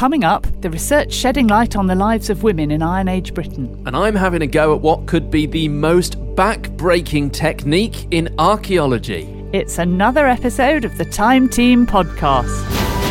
Coming up, the research shedding light on the lives of women in Iron Age Britain. And I'm having a go at what could be the most back-breaking technique in archaeology. It's another episode of the Time Team podcast.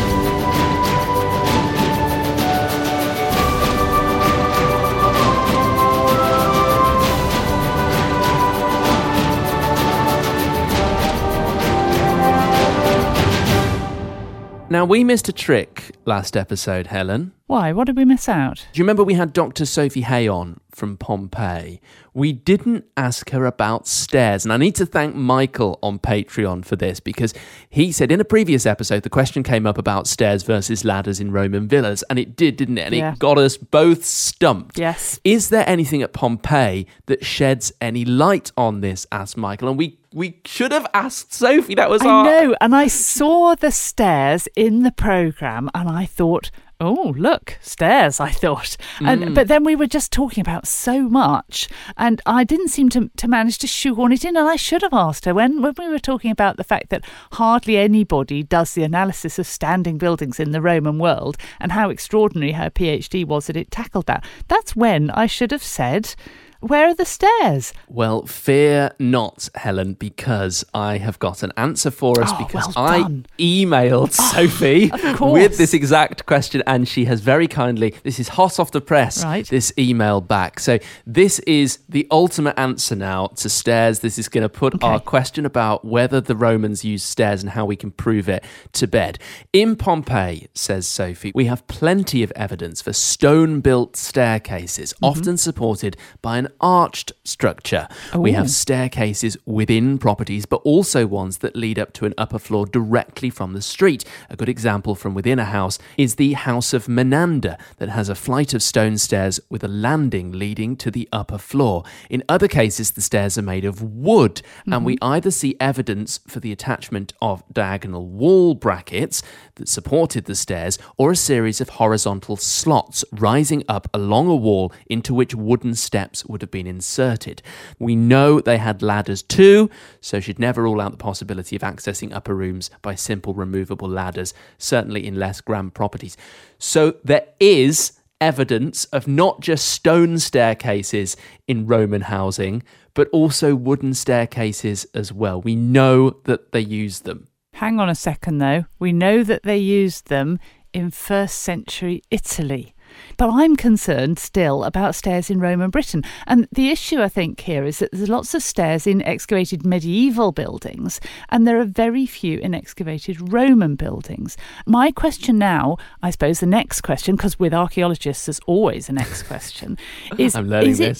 Now, we missed a trick last episode, Helen. Why? What did we miss out? Do you remember we had Dr. Sophie Hay on from Pompeii? We didn't ask her about stairs. And I need to thank Michael on Patreon for this, because he said in a previous episode, the question came up about stairs versus ladders in Roman villas. And it did, didn't it? And it got us both stumped. Yes. Is there anything at Pompeii that sheds any light on this? Asked Michael. And we should have asked Sophie. That was I know. And I saw the stairs in the programme and I thought, oh, look, stairs, I thought. But then we were just talking about so much and I didn't seem to manage to shoehorn it in, and I should have asked her when we were talking about the fact that hardly anybody does the analysis of standing buildings in the Roman world and how extraordinary her PhD was that it tackled that. That's when I should have said, where are the stairs? Well, fear not, Helen, because I have got an answer for us, because I emailed Sophie with this exact question, and she has very kindly, this is hot off the press, this email back. So this is the ultimate answer now to stairs. This is going to put our question about whether the Romans used stairs and how we can prove it to bed. In Pompeii, says Sophie, we have plenty of evidence for stone-built staircases, often supported by an arched structure. We have staircases within properties, but also ones that lead up to an upper floor directly from the street. A good example from within a house is the House of Menander, that has a flight of stone stairs with a landing leading to the upper floor. In other cases, the stairs are made of wood, and we either see evidence for the attachment of diagonal wall brackets that supported the stairs, or a series of horizontal slots rising up along a wall into which wooden steps would have been inserted. We know they had ladders too, so should never rule out the possibility of accessing upper rooms by simple removable ladders, certainly in less grand properties. So there is evidence of not just stone staircases in Roman housing, but also wooden staircases as well. We know that they used them. Hang on a second though. We know that they used them in 1st century Italy. But I'm concerned still about stairs in Roman Britain. And the issue, I think, here is that there's lots of stairs in excavated medieval buildings, and there are very few in excavated Roman buildings. My question now, I suppose the next question, because with archaeologists there's always a next question, is it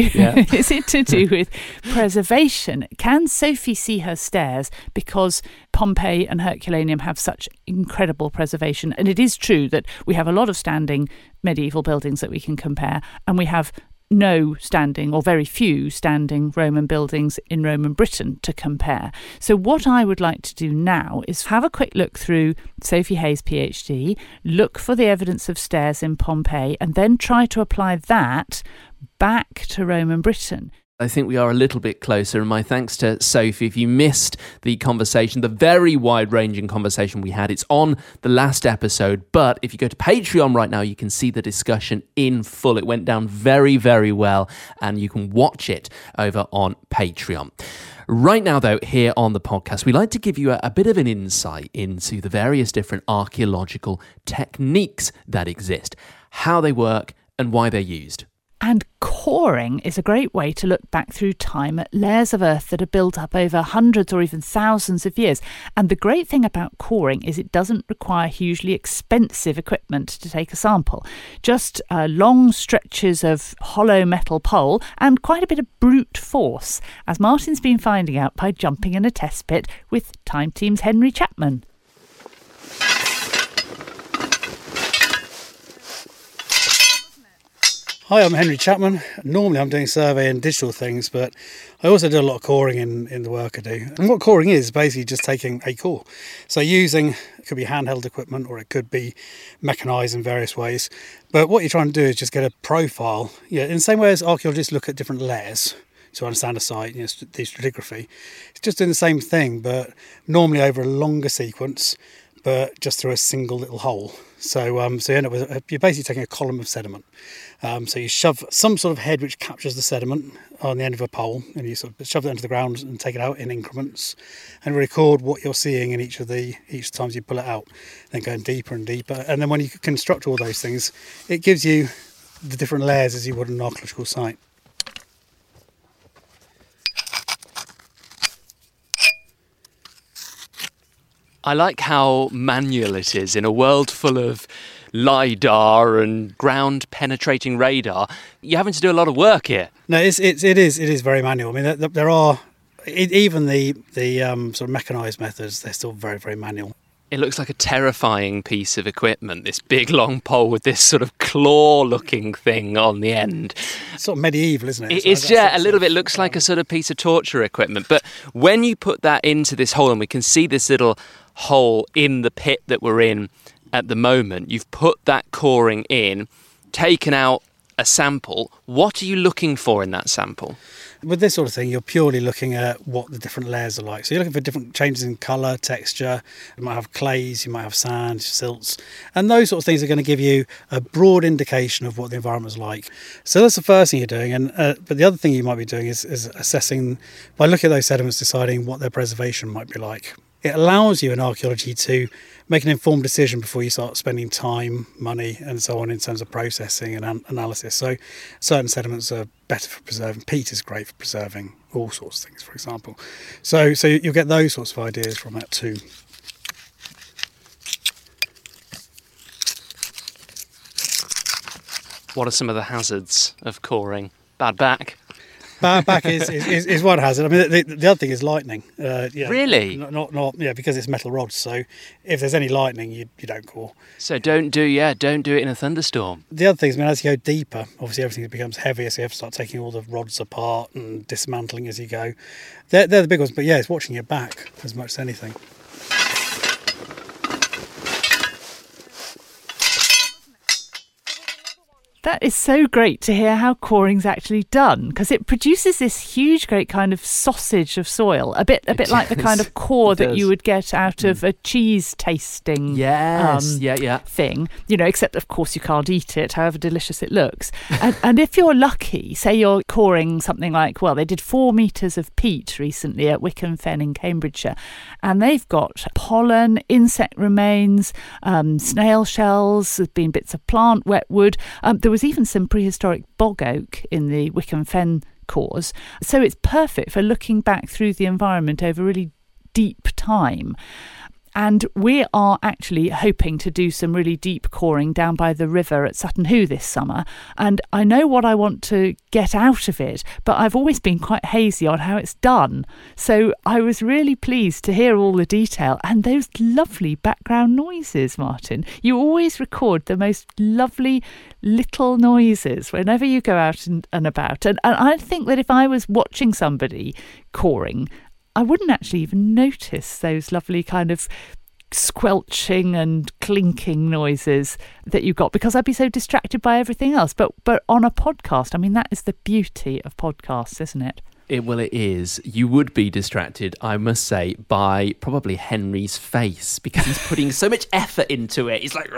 to do with preservation? Can Sophie see her stairs because Pompeii and Herculaneum have such incredible preservation? And it is true that we have a lot of standing medieval buildings that we can compare, and we have no standing or very few standing Roman buildings in Roman Britain to compare. So what I would like to do now is have a quick look through Sophie Hay's PhD, look for the evidence of stairs in Pompeii, and then try to apply that back to Roman Britain. I think we are a little bit closer, and my thanks to Sophie. If you missed the conversation, the very wide-ranging conversation we had, it's on the last episode, but if you go to Patreon right now, you can see the discussion in full. It went down very, very well, and you can watch it over on Patreon. Right now, though, here on the podcast, we like to give you a bit of an insight into the various different archaeological techniques that exist, how they work, and why they're used. And coring is a great way to look back through time at layers of earth that are built up over hundreds or even thousands of years. And the great thing about coring is it doesn't require hugely expensive equipment to take a sample. Just long stretches of hollow metal pole and quite a bit of brute force, as Martin's been finding out by jumping in a test pit with Time Team's Henry Chapman. Hi, I'm Henry Chapman. Normally I'm doing survey and digital things, but I also do a lot of coring in the work I do. And what coring is basically just taking a core. So using, it could be handheld equipment or it could be mechanised in various ways. But what you're trying to do is just get a profile. Yeah, in the same way as archaeologists look at different layers to understand a site, the stratigraphy. It's just doing the same thing, but normally over a longer sequence, but just through a single little hole. So you end up with you're basically taking a column of sediment. So you shove some sort of head which captures the sediment on the end of a pole, and you sort of shove it into the ground and take it out in increments, and record what you're seeing in each times you pull it out, then going deeper and deeper. And then when you construct all those things, it gives you the different layers as you would an archaeological site. I like how manual it is in a world full of LiDAR and ground-penetrating radar. You're having to do a lot of work here. No, it is very manual. I mean, there are even the sort of mechanised methods. They're still very, very manual. It looks like a terrifying piece of equipment, this big long pole with this sort of claw-looking thing on the end. It's sort of medieval, isn't it? It's a little bit looks like a sort of piece of torture equipment. But when you put that into this hole, and we can see this little hole in the pit that we're in at the moment, you've put that coring in, taken out a sample. What are you looking for in that sample? With this sort of thing, you're purely looking at what the different layers are like. So you're looking for different changes in colour, texture. You might have clays, you might have sand, silts, and those sort of things are going to give you a broad indication of what the environment's like. So that's the first thing you're doing. But the other thing you might be doing is assessing, by looking at those sediments, deciding what their preservation might be like. It allows you in archaeology to make an informed decision before you start spending time, money and so on in terms of processing and analysis. So certain sediments are better for preserving. Peat is great for preserving all sorts of things, for example. So you'll get those sorts of ideas from that too. What are some of the hazards of coring? Bad back? Bad back is one hazard. I mean, the other thing is lightning. Really? Not because it's metal rods. So if there's any lightning, you don't core. So don't do it in a thunderstorm. The other thing is, as you go deeper, obviously everything becomes heavier, so you have to start taking all the rods apart and dismantling as you go. They're the big ones. But yeah, it's watching your back as much as anything. That is so great to hear how coring's actually done, because it produces this huge, great kind of sausage of soil, a bit like the kind of core that you would get out of a cheese tasting thing, except of course you can't eat it, however delicious it looks. And if you're lucky, say you're coring something like, they did 4 metres of peat recently at Wycombe Fen in Cambridgeshire, and they've got pollen, insect remains, snail shells, there's been bits of plant, wet wood. There was even some prehistoric bog oak in the Wycombe Fen cores. So it's perfect for looking back through the environment over really deep time. And we are actually hoping to do some really deep coring down by the river at Sutton Hoo this summer. And I know what I want to get out of it, but I've always been quite hazy on how it's done. So I was really pleased to hear all the detail and those lovely background noises, Martin. You always record the most lovely little noises whenever you go out and about. And I think that if I was watching somebody coring, I wouldn't actually even notice those lovely kind of squelching and clinking noises that you got, because I'd be so distracted by everything else. But on a podcast, I mean, that is the beauty of podcasts, isn't it? It is. You would be distracted, I must say, by probably Henry's face, because he's putting so much effort into it. He's like,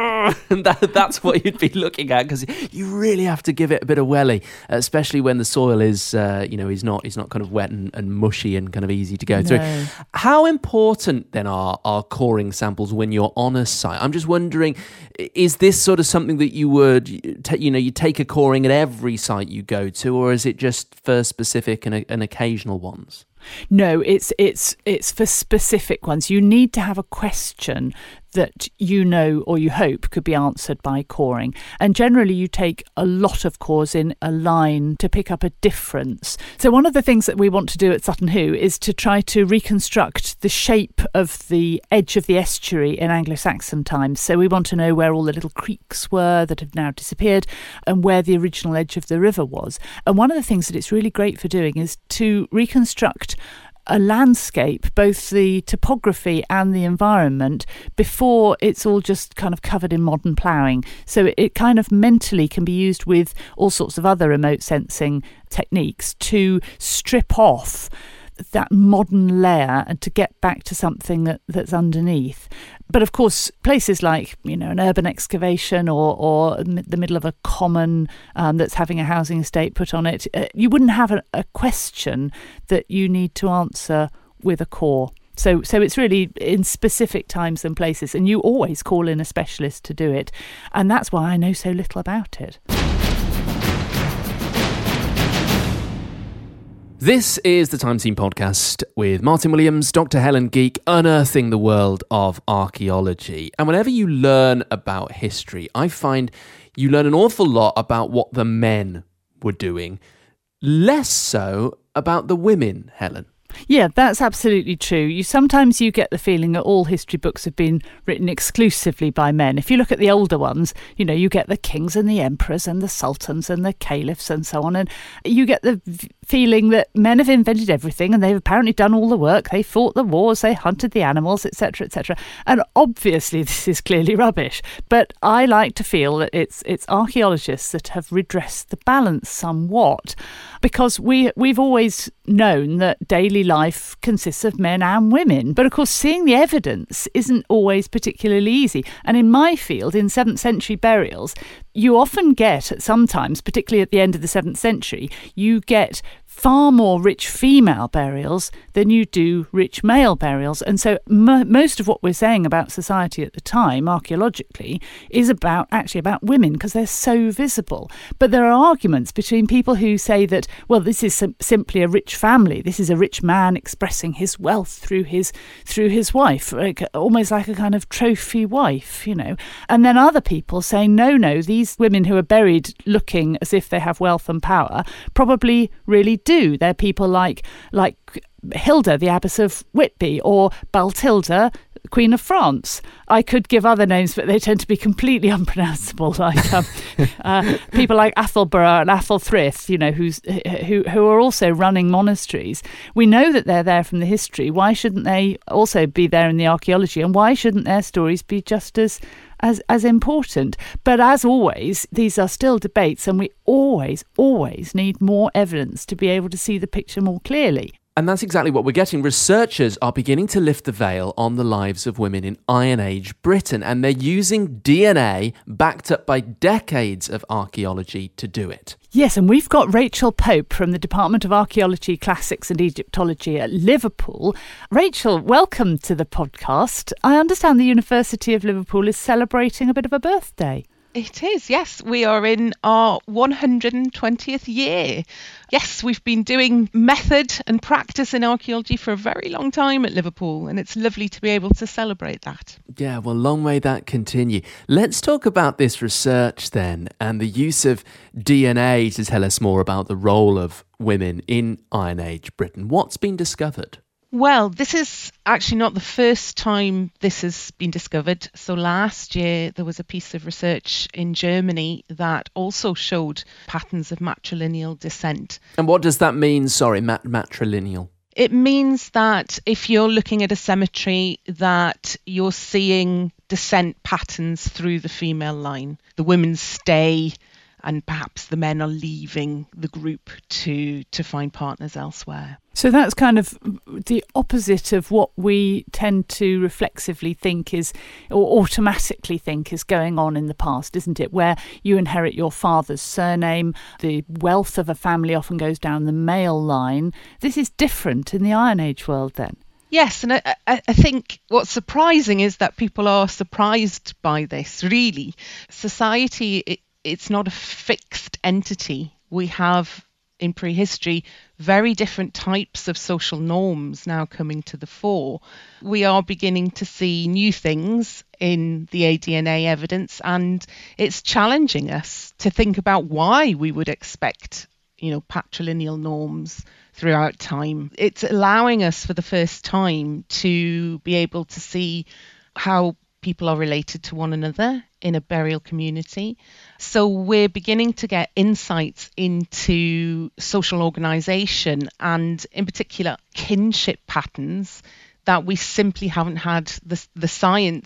and that's what you'd be looking at, because you really have to give it a bit of welly, especially when the soil is, is not kind of wet and mushy and kind of easy to go through. How important then are coring samples when you're on a site? I'm just wondering, is this sort of something that you would, you take a coring at every site you go to, or is it just for specific and occasional ones? No, it's for specific ones. You need to have a question that or you hope could be answered by coring. And generally you take a lot of cores in a line to pick up a difference. So one of the things that we want to do at Sutton Hoo is to try to reconstruct the shape of the edge of the estuary in Anglo-Saxon times. So we want to know where all the little creeks were that have now disappeared and where the original edge of the river was. And one of the things that it's really great for doing is to reconstruct a landscape, both the topography and the environment, before it's all just kind of covered in modern ploughing. So it kind of mentally can be used with all sorts of other remote sensing techniques to strip off that modern layer and to get back to something that's underneath. But of course, places like, an urban excavation or the middle of a common that's having a housing estate put on it, you wouldn't have a question that you need to answer with a core. So it's really in specific times and places, and you always call in a specialist to do it. And that's why I know so little about it. This is the Time Scene Podcast with Martin Williams, Dr. Helen Geek, unearthing the world of archaeology. And whenever you learn about history, I find you learn an awful lot about what the men were doing, less so about the women, Helen. Yeah, that's absolutely true. Sometimes you get the feeling that all history books have been written exclusively by men. If you look at the older ones, you get the kings and the emperors and the sultans and the caliphs and so on. And you get the feeling that men have invented everything and they've apparently done all the work. They fought the wars, they hunted the animals, etc., etc. And obviously this is clearly rubbish. But I like to feel that it's archaeologists that have redressed the balance somewhat, because we've always known that daily life consists of men and women. But of course, seeing the evidence isn't always particularly easy. And in my field, in 7th century burials, you often get, sometimes, particularly at the end of the 7th century, you get far more rich female burials than you do rich male burials. And so most of what we're saying about society at the time, archaeologically, is actually about women, because they're so visible. But there are arguments between people who say that, well, this is simply a rich family. This is a rich man expressing his wealth through his wife, almost like a kind of trophy wife, And then other people saying, no, these women who are buried looking as if they have wealth and power probably really do. They're people like Hilda, the Abbess of Whitby, or Baltilda, Queen of France. I could give other names, but they tend to be completely unpronounceable, like people like Athelborough and Athelthryth, who are also running monasteries. We know that they're there from the history. Why shouldn't they also be there in the archaeology? And why shouldn't their stories be just as important? But as always, these are still debates, and we always need more evidence to be able to see the picture more clearly. And that's exactly what we're getting. Researchers are beginning to lift the veil on the lives of women in Iron Age Britain, and they're using DNA backed up by decades of archaeology to do it. Yes, and we've got Rachel Pope from the Department of Archaeology, Classics and Egyptology at Liverpool. Rachel, welcome to the podcast. I understand the University of Liverpool is celebrating a bit of a birthday. It is, yes. We are in our 120th year. Yes, we've been doing method and practice in archaeology for a very long time at Liverpool, and it's lovely to be able to celebrate that. Yeah, well, long may that continue. Let's talk about this research then, and the use of DNA to tell us more about the role of women in Iron Age Britain. What's been discovered? Well, this is actually not the first time this has been discovered. So last year, there was a piece of research in Germany that also showed patterns of matrilineal descent. And what does that mean? Sorry, matrilineal. It means that if you're looking at a cemetery, that you're seeing descent patterns through the female line. The women stay, and perhaps the men are leaving the group to find partners elsewhere. So that's kind of the opposite of what we tend to reflexively think is, or automatically think is going on in the past, isn't it? Where you inherit your father's surname, the wealth of a family often goes down the male line. This is different in the Iron Age world then. Yes, and I think what's surprising is that people are surprised by this, really. Society, it's not a fixed entity. We have, in prehistory, very different types of social norms now coming to the fore. We are beginning to see new things in the aDNA evidence, and it's challenging us to think about why we would expect, patrilineal norms throughout time. It's allowing us for the first time to be able to see how people are related to one another in a burial community. So we're beginning to get insights into social organisation, and in particular kinship patterns that we simply haven't had the science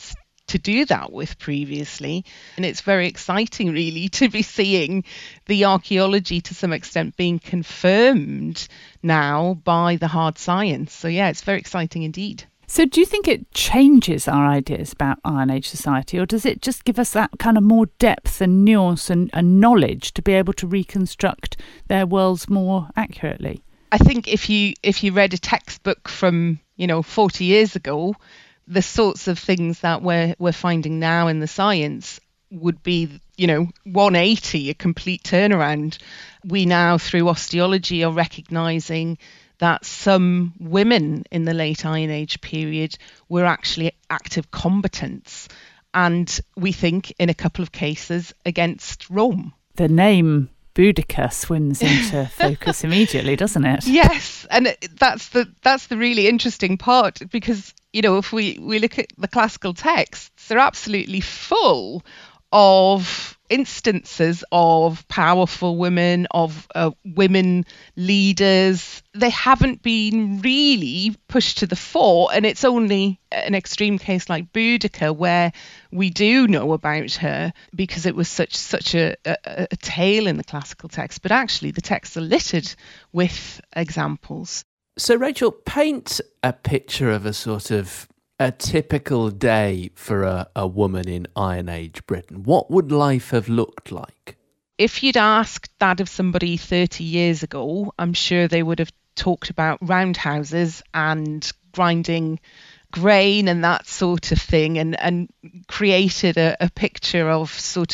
to do that with previously. And it's very exciting, really, to be seeing the archaeology to some extent being confirmed now by the hard science. So, yeah, it's very exciting indeed. So do you think it changes our ideas about Iron Age society, or does it just give us that kind of more depth and nuance and knowledge to be able to reconstruct their worlds more accurately? I think if you read a textbook from 40 years ago, the sorts of things that we're finding now in the science would be 180, a complete turnaround. We now, through osteology, are recognising that some women in the late Iron Age period were actually active combatants, and we think in a couple of cases against Rome. The name Boudica swims into focus immediately, doesn't it? Yes, and that's the really interesting part, because if we look at the classical texts, they're absolutely full of instances of powerful women, of women leaders. They haven't been really pushed to the fore, and it's only an extreme case like Boudica where we do know about her because it was such a tale in the classical text. But actually the texts are littered with examples. So Rachel, paint a picture of a typical day for a woman in Iron Age Britain. What would life have looked like? If you'd asked that of somebody 30 years ago, I'm sure they would have talked about roundhouses and grinding grain and that sort of thing, and created a picture of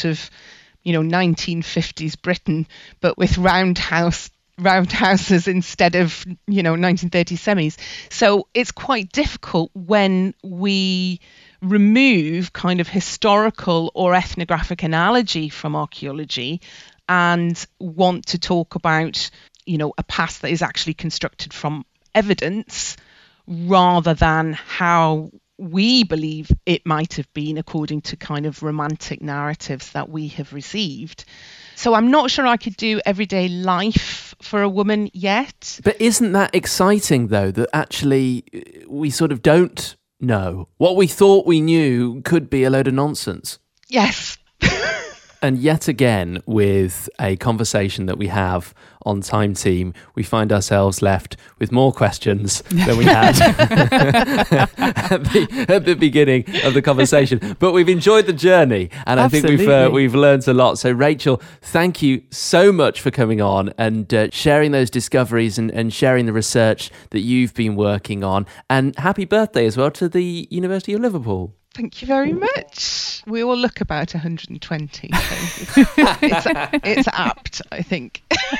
1950s Britain, but with roundhouses instead of 1930s semis. So it's quite difficult when we remove kind of historical or ethnographic analogy from archaeology and want to talk about a past that is actually constructed from evidence rather than how we believe it might have been according to kind of romantic narratives that we have received. So I'm not sure I could do everyday life for a woman yet. But isn't that exciting, though, that actually we sort of don't know? What we thought we knew could be a load of nonsense. Yes. And yet again, with a conversation that we have on Time Team, we find ourselves left with more questions than we had at the beginning of the conversation. But we've enjoyed the journey, and Absolutely. I think we've learned a lot. So, Rachel, thank you so much for coming on and sharing those discoveries and sharing the research that you've been working on. And happy birthday as well to the University of Liverpool. Thank you very much. We all look about 120, so it's apt, I think.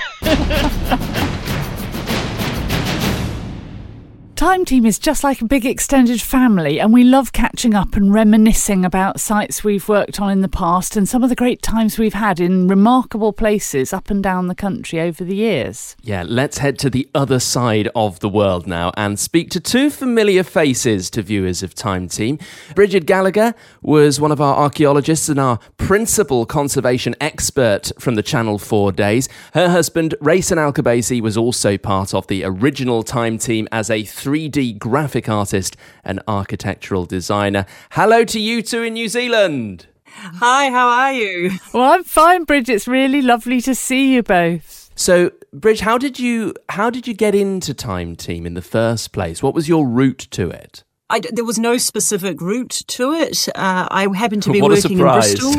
Time Team is just like a big extended family, and we love catching up and reminiscing about sites we've worked on in the past and some of the great times we've had in remarkable places up and down the country over the years. Yeah, let's head to the other side of the world now and speak to two familiar faces to viewers of Time Team. Bridget Gallagher was one of our archaeologists and our principal conservation expert from the Channel 4 days. Her husband, Rayson Alkabasi, was also part of the original Time Team as a 3D graphic artist and architectural designer. Hello to you two in New Zealand. Hi, how are you? Well, I'm fine, Bridget. It's really lovely to see you both. So, Bridge, how did you get into Time Team in the first place? What was your route to it? There was no specific route to it. I happened to be working in Bristol.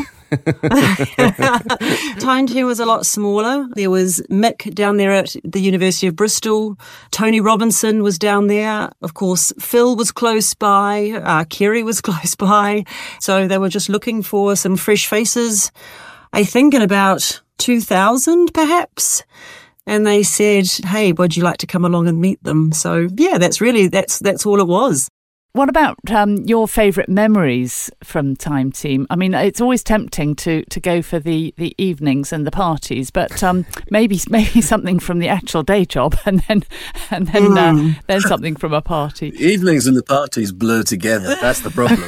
Time Team was a lot smaller. There was Mick down there at the University of Bristol. Tony Robinson was down there. Of course, Phil was close by. Kerry was close by. So they were just looking for some fresh faces. I think in about 2000, perhaps. And they said, hey, would you like to come along and meet them? So, yeah, that's all it was. What about your favourite memories from Time Team? I mean, it's always tempting to go for the evenings and the parties, but maybe something from the actual day job, and then something from a party. The evenings and the parties blur together. That's the problem.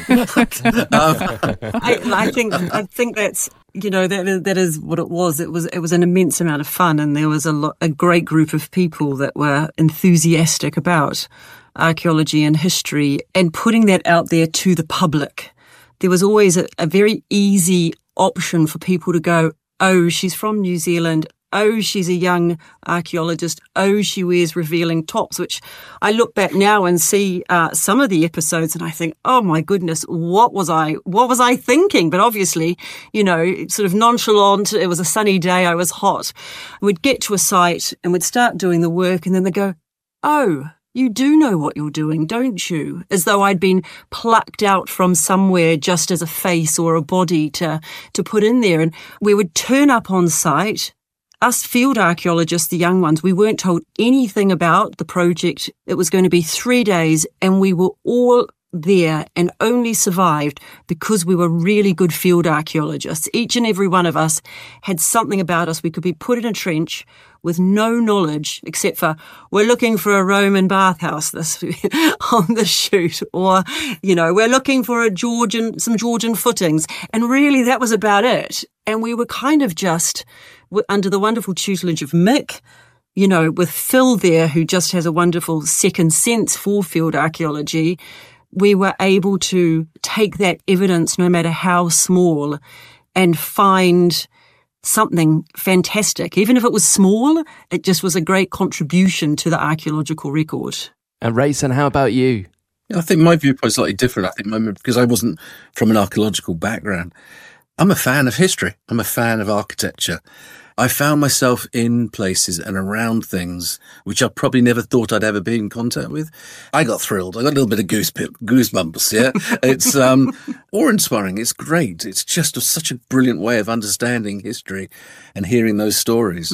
I think that's. That is what it was. It was an immense amount of fun, and there was a great group of people that were enthusiastic about archaeology and history and putting that out there to the public. there was always a very easy option for people to go, oh, she's from New Zealand. Oh, she's a young archaeologist. Oh, she wears revealing tops, which I look back now and see some of the episodes and I think, oh my goodness, what was I thinking? But obviously, sort of nonchalant. It was a sunny day. I was hot. We'd get to a site and we'd start doing the work and then they'd go, oh, you do know what you're doing, don't you? As though I'd been plucked out from somewhere just as a face or a body to put in there. And we would turn up on site. Us field archaeologists, the young ones, we weren't told anything about the project. It was going to be 3 days and we were all there and only survived because we were really good field archaeologists. Each and every one of us had something about us. We could be put in a trench with no knowledge except for we're looking for a Roman bathhouse on the shoot, or, we're looking for some Georgian footings. And really that was about it. And we were kind of just under the wonderful tutelage of Mick, with Phil there, who just has a wonderful second sense for field archaeology. We were able to take that evidence, no matter how small, and find something fantastic. Even if it was small, it just was a great contribution to the archaeological record. And Rayson, how about you? I think my viewpoint's slightly different. I think because I wasn't from an archaeological background, I'm a fan of history. I'm a fan of architecture. I found myself in places and around things which I probably never thought I'd ever be in contact with. I got thrilled. I got a little bit of goosebumps, yeah? It's awe-inspiring. It's great. It's just such a brilliant way of understanding history and hearing those stories.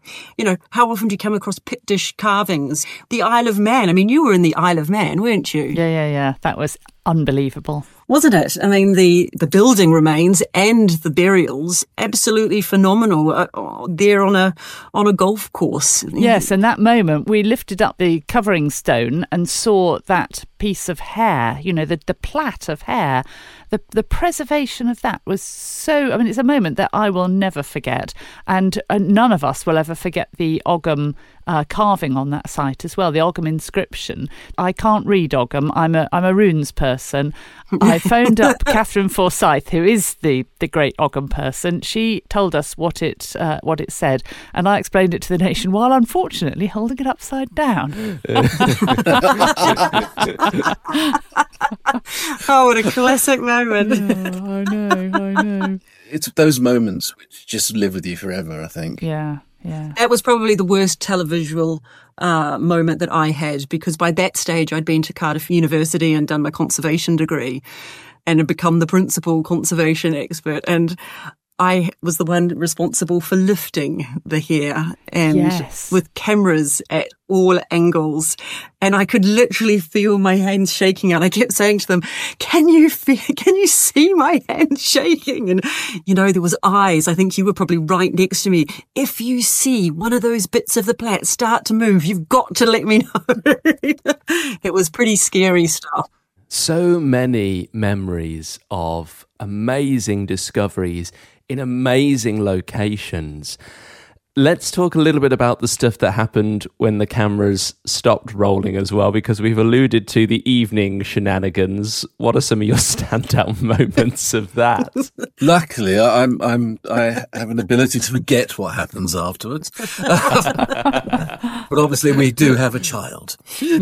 How often do you come across Pictish carvings? The Isle of Man. I mean, you were in the Isle of Man, weren't you? Yeah. That was unbelievable. Wasn't it? I mean, the building remains and the burials, absolutely phenomenal. There on a golf course. Yes, and that moment we lifted up the covering stone and saw that piece of hair, the plait of hair. The preservation of that was so... I mean, it's a moment that I will never forget. And none of us will ever forget the Ogham carving on that site as well, the Ogham inscription. I can't read Ogham. I'm a runes person. I phoned up Catherine Forsyth, who is the great Ogham person. She told us what it said, and I explained it to the nation while unfortunately holding it upside down. Oh, what a classic moment. I know. It's those moments which just live with you forever, I think. Yeah. That was probably the worst televisual moment that I had, because by that stage I'd been to Cardiff University and done my conservation degree and had become the principal conservation expert. And I was the one responsible for lifting the hair and with cameras at all angles. And I could literally feel my hands shaking. And I kept saying to them, can you see my hands shaking? And, there was eyes. I think you were probably right next to me. If you see one of those bits of the plait start to move, you've got to let me know. It was pretty scary stuff. So many memories of amazing discoveries in amazing locations. Let's talk a little bit about the stuff that happened when the cameras stopped rolling as well, because we've alluded to the evening shenanigans. What are some of your standout moments of that? Luckily, I have an ability to forget what happens afterwards. But obviously, we do have a child.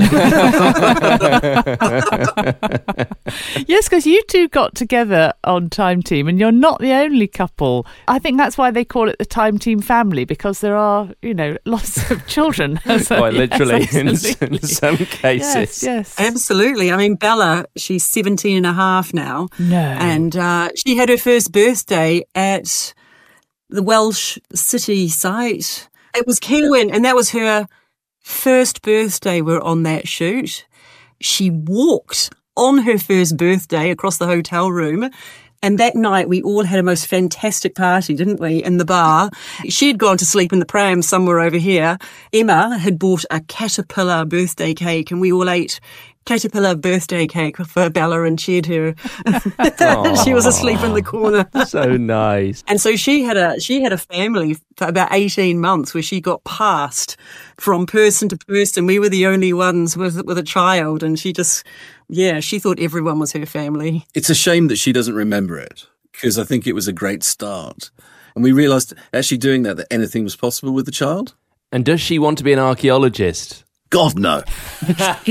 Yes, because you two got together on Time Team, and you're not the only couple. I think that's why they call it the Time Team family, because there are, lots of children. Quite literally, in some cases. Yes. Absolutely. I mean, Bella, she's 17 and a half now. No. And she had her first birthday at the Welsh City site. It was Kenwyn, and that was her first birthday. We're on that shoot. She walked on her first birthday across the hotel room. And that night we all had a most fantastic party, didn't we, in the bar. She'd gone to sleep in the pram somewhere over here. Emma had bought a caterpillar birthday cake, and we all ate caterpillar birthday cake for Bella and cheered her. She was asleep in the corner. So nice. And so she had a family for about 18 months where she got passed from person to person. We were the only ones with a child, and she just Yeah, she thought everyone was her family. It's a shame that she doesn't remember it, because I think it was a great start. And we realised, actually doing that anything was possible with the child. And does she want to be an archaeologist? God, no. Do you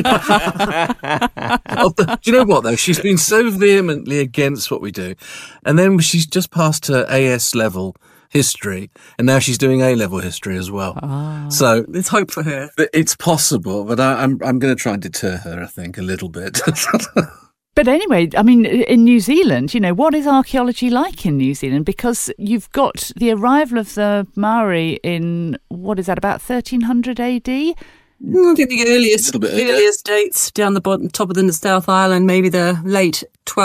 know what, though? She's been so vehemently against what we do. And then she's just passed her AS level history, and now she's doing A-level history as well. So there's hope for her. It's possible, but I'm going to try and deter her, I think, a little bit. But anyway, I mean, in New Zealand, what is archaeology like in New Zealand? Because you've got the arrival of the Maori in, what is that, about 1300 AD? I think the earliest dates down the bottom, top of the South Island, maybe the late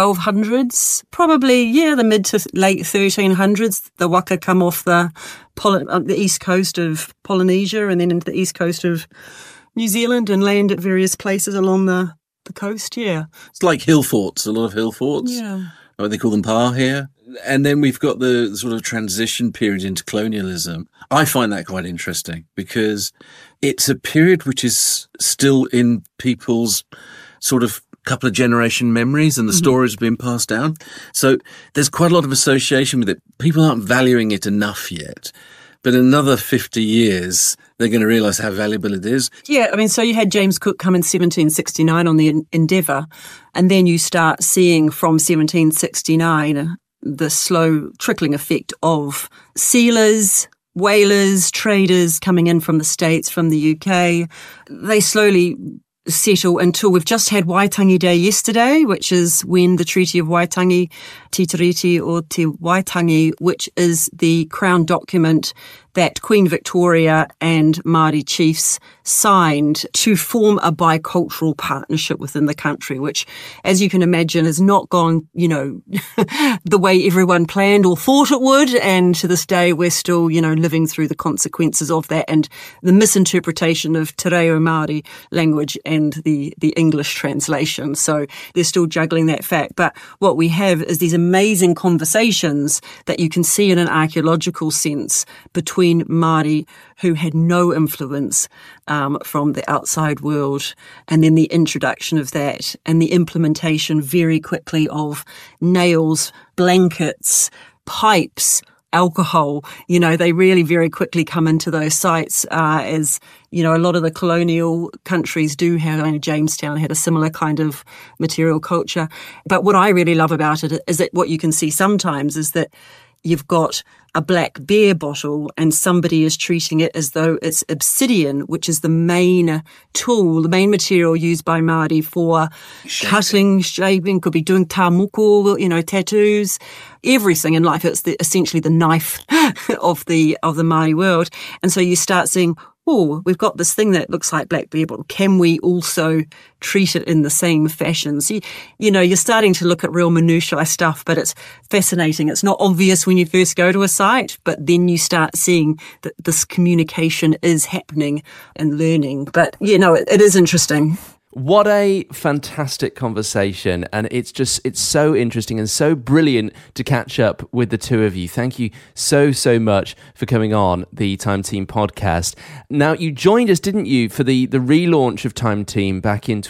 1200s, probably, the mid to late 1300s. The waka come off the east coast of Polynesia and then into the east coast of New Zealand and land at various places along the coast, It's like hill forts, a lot of hill forts. Yeah. They call them pa here. And then we've got the sort of transition period into colonialism. I find that quite interesting because it's a period which is still in people's sort of couple of generation memories, and the stories have been passed down. So there's quite a lot of association with it. People aren't valuing it enough yet. But in another 50 years, they're going to realise how valuable it is. Yeah, I mean, so you had James Cook come in 1769 on the Endeavour, and then you start seeing from 1769 the slow trickling effect of sealers, whalers, traders coming in from the States, from the UK. They slowly settle until we've just had Waitangi Day yesterday, which is when the Treaty of Waitangi, Te Tiriti or Te Waitangi, which is the crown document that Queen Victoria and Māori chiefs signed to form a bicultural partnership within the country, which, as you can imagine, has not gone, the way everyone planned or thought it would. And to this day, we're still, living through the consequences of that and the misinterpretation of Te Reo Māori language and the English translation. So they're still juggling that fact. But what we have is these amazing conversations that you can see in an archaeological sense between Māori who had no influence from the outside world, and then the introduction of that and the implementation very quickly of nails, blankets, pipes, alcohol. They really very quickly come into those sites as, a lot of the colonial countries do have. Jamestown had a similar kind of material culture. But what I really love about it is that what you can see sometimes is that you've got a black bear bottle and somebody is treating it as though it's obsidian, which is the main tool, the main material used by Māori for cutting, shaping, could be doing tāmoko, tattoos, everything in life. It's essentially the knife of the Māori world. And so you start seeing, we've got this thing that looks like black bear bottle. Can we also treat it in the same fashion? So, you're starting to look at real minutiae stuff, but it's fascinating. It's not obvious when you first go to a site, but then you start seeing that this communication is happening and learning. But, it is interesting. What a fantastic conversation. And it's so interesting and so brilliant to catch up with the two of you. Thank you so much for coming on the Time Team podcast. Now, you joined us, didn't you, for the relaunch of Time Team back in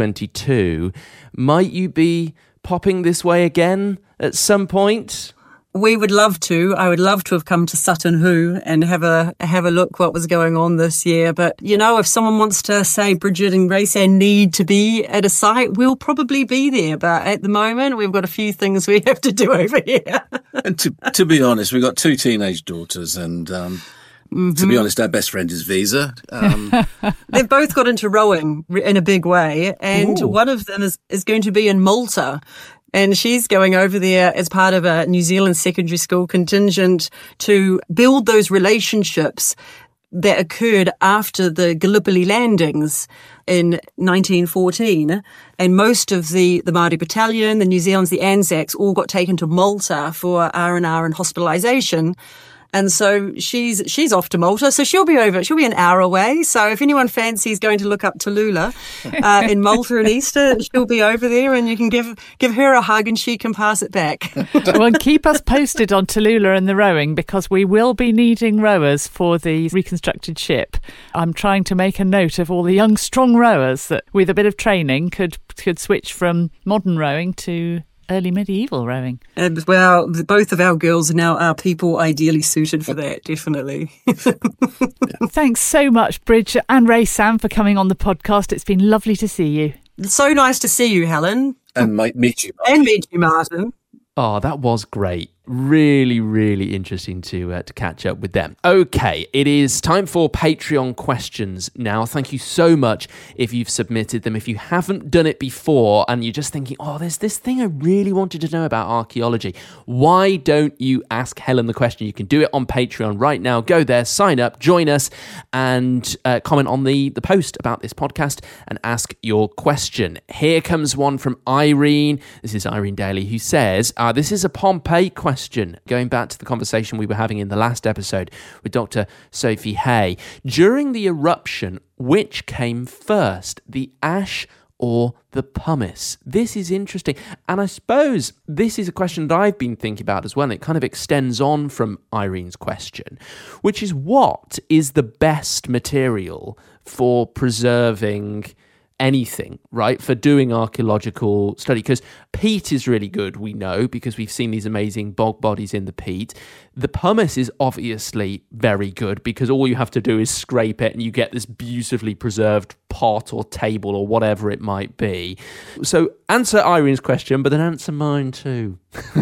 2022. Might you be popping this way again at some point? We would love to. I would love to have come to Sutton Hoo and have a look what was going on this year. But, if someone wants to say Bridget and Grace need to be at a site, we'll probably be there. But at the moment, we've got a few things we have to do over here. And to be honest, we've got two teenage daughters and... To be honest, our best friend is Visa. They've both got into rowing in a big way, and one of them is going to be in Malta. And she's going over there as part of a New Zealand secondary school contingent to build those relationships that occurred after the Gallipoli landings in 1914. And most of the Māori Battalion, the New Zealand's, the Anzacs, all got taken to Malta for R&R and hospitalisation. And so she's off to Malta. So she'll be an hour away. So if anyone fancies going to look up Tallulah in Malta and Easter, she'll be over there, and you can give her a hug and she can pass it back. Well, and keep us posted on Tallulah and the rowing, because we will be needing rowers for the reconstructed ship. I'm trying to make a note of all the young, strong rowers that, with a bit of training, could switch from modern rowing to early medieval rowing. And well, both of our girls now are people ideally suited for that, definitely. Thanks so much, Bridge and Ray Sam, for coming on the podcast. It's been lovely to see you. So nice to see you, Helen. And meet you, Martin. And meet you, Martin. Oh, that was great. Really, really interesting to catch up with them. Okay, it is time for Patreon questions now. Thank you so much if you've submitted them. If you haven't done it before and you're just thinking, oh, there's this thing I really wanted to know about archaeology, why don't you ask Helen the question? You can do it on Patreon right now. Go there, sign up, join us, and comment on the post about this podcast and ask your question. Here comes one from Irene. This is Irene Daly, who says, this is a Pompeii question. Going back to the conversation we were having in the last episode with Dr. Sophie Hay. During the eruption, which came first, the ash or the pumice? This is interesting. And I suppose this is a question that I've been thinking about as well. And it kind of extends on from Irene's question, which is, what is the best material for preserving anything, right, for doing archaeological study? Because peat is really good, we know, because we've seen these amazing bog bodies in the peat. The pumice is obviously very good because all you have to do is scrape it and you get this beautifully preserved pot or table or whatever it might be. So answer Irene's question, but then answer mine too.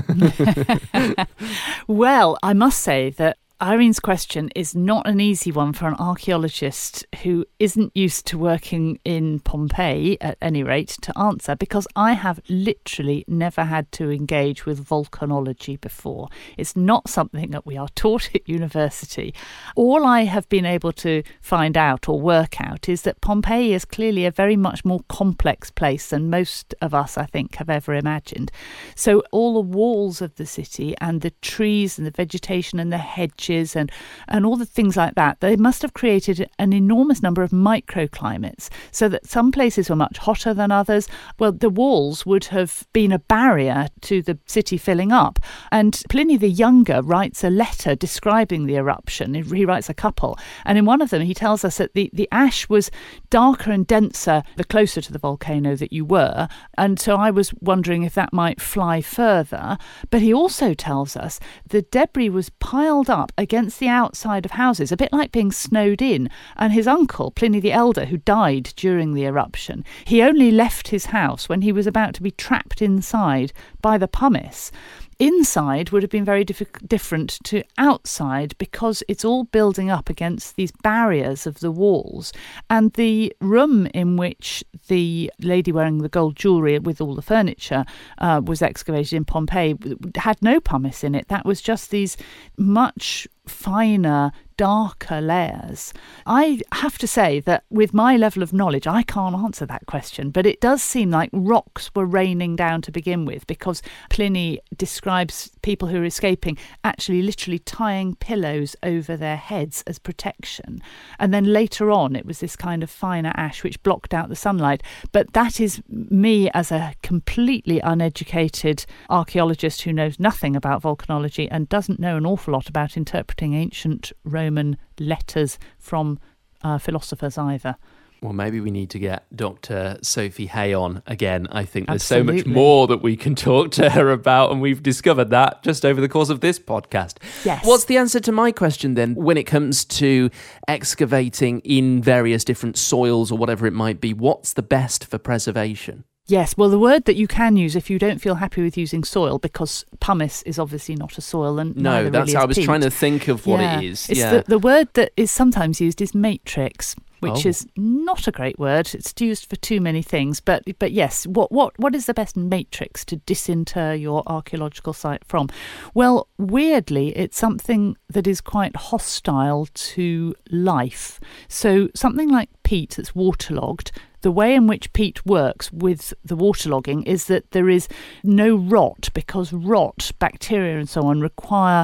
Well, I must say that Irene's question is not an easy one for an archaeologist who isn't used to working in Pompeii, at any rate, to answer, because I have literally never had to engage with volcanology before. It's not something that we are taught at university. All I have been able to find out or work out is that Pompeii is clearly a very much more complex place than most of us, I think, have ever imagined. So all the walls of the city and the trees and the vegetation and the hedges and all the things like that, they must have created an enormous number of microclimates, so that some places were much hotter than others. Well, the walls would have been a barrier to the city filling up. And Pliny the Younger writes a letter describing the eruption. He writes a couple. And in one of them, he tells us that the ash was darker and denser the closer to the volcano that you were. And so I was wondering if that might fly further. But he also tells us the debris was piled up against the outside of houses, a bit like being snowed in. And his uncle, Pliny the Elder, who died during the eruption, he only left his house when he was about to be trapped inside by the pumice. Inside would have been very different to outside, because it's all building up against these barriers of the walls. And the room in which the lady wearing the gold jewellery with all the furniture was excavated in Pompeii had no pumice in it. That was just these much finer, darker layers. I have to say that with my level of knowledge, I can't answer that question, but it does seem like rocks were raining down to begin with, because Pliny describes people who are escaping actually literally tying pillows over their heads as protection. And then later on, it was this kind of finer ash which blocked out the sunlight. But that is me as a completely uneducated archaeologist who knows nothing about volcanology and doesn't know an awful lot about interpreting ancient Roman letters from philosophers either. Well, maybe we need to get Dr. Sophie Hay on again. I think there's Absolutely. so much more that we can talk to her about, and we've discovered that just over the course of this podcast. Yes. What's the answer to my question then, when it comes to excavating in various different soils or whatever it might be? What's the best for preservation? Yes, well, the word that you can use if you don't feel happy with using soil, because pumice is obviously not a soil, and no, that's really I was peat. trying to think of what it is. It's the word that is sometimes used is matrix, which Oh. is not a great word. It's used for too many things, but yes, what is the best matrix to disinter your archaeological site from? Well, weirdly, it's something that is quite hostile to life. So something like peat that's waterlogged. The way in which peat works with the waterlogging is that there is no rot, because rot, bacteria and so on, require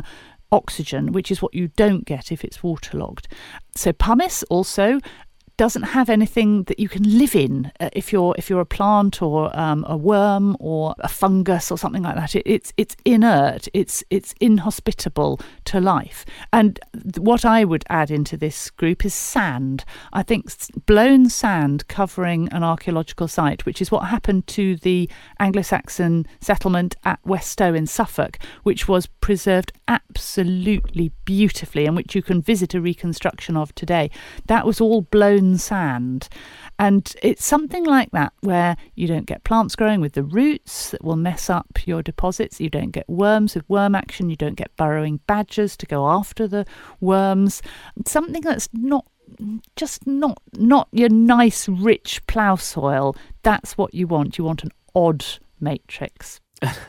oxygen, which is what you don't get if it's waterlogged. So pumice also doesn't have anything that you can live in. If you're a plant or a worm or a fungus or something like that, it's inert. It's inhospitable to life. And what I would add into this group is sand. I think blown sand covering an archaeological site, which is what happened to the Anglo-Saxon settlement at Weststow in Suffolk, which was preserved absolutely beautifully and which you can visit a reconstruction of today. That was all blown sand, and it's something like that where you don't get plants growing with the roots that will mess up your deposits, you don't get worms with worm action, you don't get burrowing badgers to go after the worms. Something that's not your nice rich plough soil. That's what you want an odd matrix.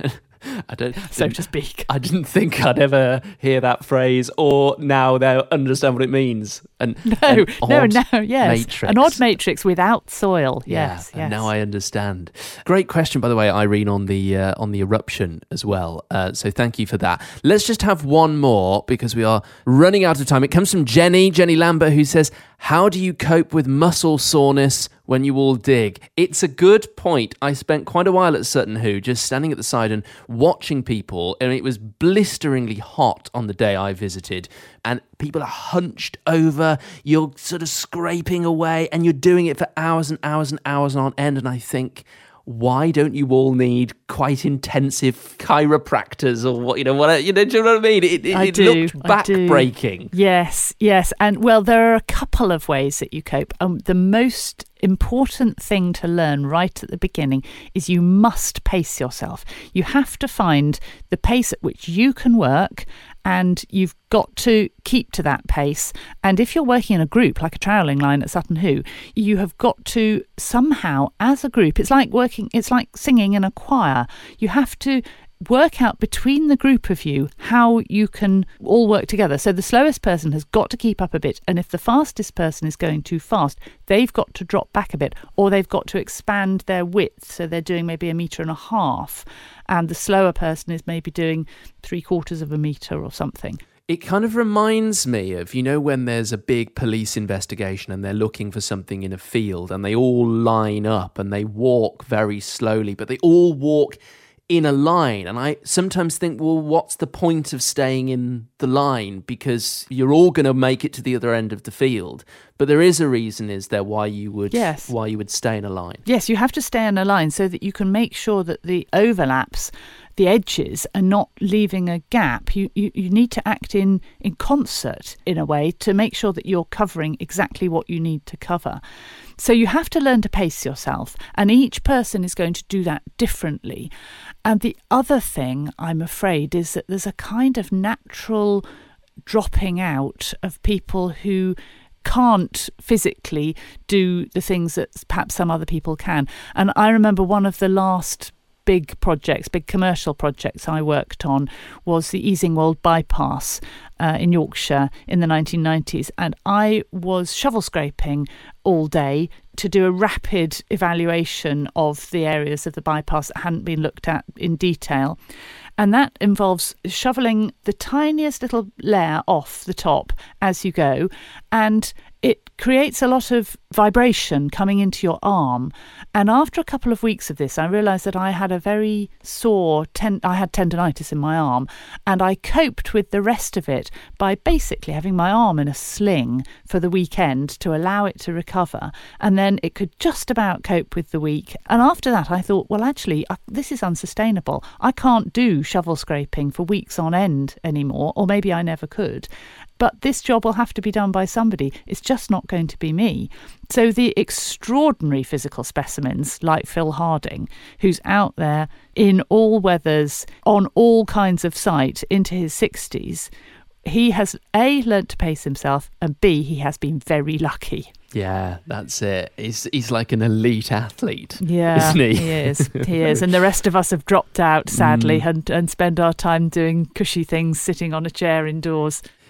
So to speak. I didn't think I'd ever hear that phrase, or now they'll understand what it means. Yes, matrix. An odd matrix without soil. Yes. Now I understand. Great question, by the way, Irene, on the eruption as well. So thank you for that. Let's just have one more because we are running out of time. It comes from Jenny Lambert, who says, "How do you cope with muscle soreness when you all dig?" It's a good point. I spent quite a while at Sutton Hoo just standing at the side and watching people, and it was blisteringly hot on the day I visited, and people are hunched over, you're sort of scraping away, and you're doing it for hours and hours and hours on end, and I think, why don't you all need quite intensive chiropractors or what? Do you know what I mean? It looked back-breaking. Yes, and well, there are a couple of ways that you cope. The most important thing to learn right at the beginning is you must pace yourself. You have to find the pace at which you can work, and you've got to keep to that pace. And if you're working in a group, like a troweling line at Sutton Hoo, you have got to somehow, as a group, it's like singing in a choir. You have to work out between the group of you how you can all work together. So the slowest person has got to keep up a bit, and if the fastest person is going too fast, they've got to drop back a bit, or they've got to expand their width, so they're doing maybe 1.5 meters, and the slower person is maybe doing 3/4 of a metre or something. It kind of reminds me of, when there's a big police investigation and they're looking for something in a field and they all line up and they walk very slowly, but they all walk in a line. And I sometimes think, well, what's the point of staying in the line? Because you're all going to make it to the other end of the field. But there is a reason, is there, why you would stay in a line? Yes, you have to stay in a line so that you can make sure that the overlaps, the edges, are not leaving a gap. You need to act in concert, in a way, to make sure that you're covering exactly what you need to cover. So you have to learn to pace yourself, and each person is going to do that differently. And the other thing, I'm afraid, is that there's a kind of natural dropping out of people who can't physically do the things that perhaps some other people can. And I remember one of the last big commercial projects I worked on was the Easingwold bypass in Yorkshire in the 1990s, and I was shovel scraping all day to do a rapid evaluation of the areas of the bypass that hadn't been looked at in detail. And that involves shoveling the tiniest little layer off the top as you go, and it creates a lot of vibration coming into your arm. And after a couple of weeks of this, I realised that I had a very sore, I had tendonitis in my arm, and I coped with the rest of it by basically having my arm in a sling for the weekend to allow it to recover. And then it could just about cope with the week. And after that, I thought, well, actually, this is unsustainable. I can't do shovel scraping for weeks on end anymore, or maybe I never could. But this job will have to be done by somebody. It's just not going to be me. So the extraordinary physical specimens like Phil Harding, who's out there in all weathers, on all kinds of site into his 60s, he has A, learnt to pace himself, and B, he has been very lucky. Yeah, that's it. He's like an elite athlete, isn't he? He is. And the rest of us have dropped out, sadly, and spend our time doing cushy things, sitting on a chair indoors.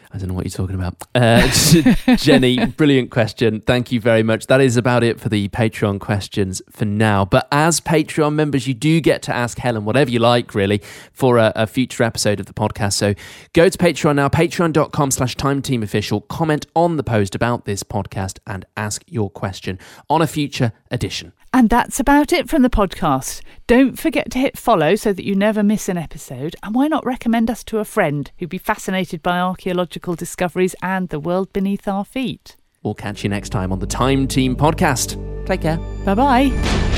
I don't know what you're talking about. Jenny, brilliant question. Thank you very much. That is about it for the Patreon questions for now. But as Patreon members, you do get to ask Helen whatever you like, really, for a future episode of the podcast. So go to Patreon now, patreon.com/TimeTeamOfficial, comment on the post about this podcast and ask your question on a future edition. And that's about it from the podcast. Don't forget to hit follow so that you never miss an episode. And why not recommend us to a friend who'd be fascinated by archaeological discoveries and the world beneath our feet? We'll catch you next time on the Time Team podcast. Take care. Bye-bye.